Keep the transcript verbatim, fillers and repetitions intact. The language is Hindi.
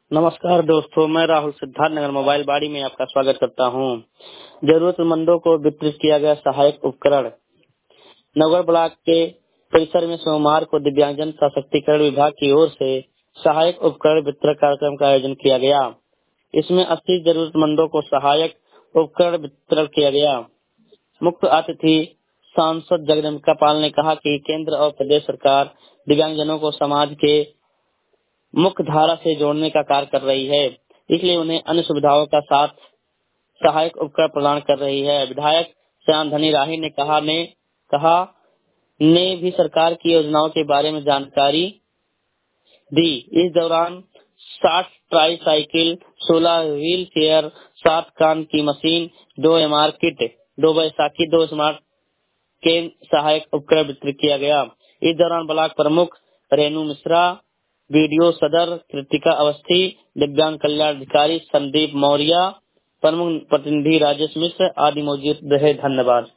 नमस्कार दोस्तों, मैं राहुल सिद्धार्थ नगर मोबाइल बाड़ी में आपका स्वागत करता हूं। जरूरतमंदों को वितरित किया गया सहायक उपकरण। नगर ब्लॉक के परिसर में सोमवार को दिव्यांगजन सशक्तिकरण विभाग की ओर से सहायक उपकरण वितरण कार्यक्रम का आयोजन किया गया। इसमें अस्सी जरूरतमंदों को सहायक उपकरण वितरण किया गया। मुख्य अतिथि सांसद जगदम्बिका पाल ने कहा कि केंद्र और प्रदेश सरकार दिव्यांगजनों को समाज के मुख्य धारा से जोड़ने का कार्य कर रही है, इसलिए उन्हें अन्य सुविधाओं का साथ सहायक उपकरण प्रदान कर रही है। विधायक श्याम धनी राही ने कहा ने कहा ने भी सरकार की योजनाओं के बारे में जानकारी दी। इस दौरान साठ ट्राई साइकिल, सोलह व्हील चेयर, सात कान की मशीन, दो एमआर किट, दो बैसाखी, दो स्मार्ट के सहायक उपकरण वितरित किया गया। इस दौरान ब्लॉक प्रमुख रेणु मिश्रा, बीडीओ सदर कृतिका अवस्थी, दिव्यांग कल्याण अधिकारी संदीप मौर्य, प्रमुख प्रतिनिधि राजेश मिश्र आदि मौजूद रहे। धन्यवाद।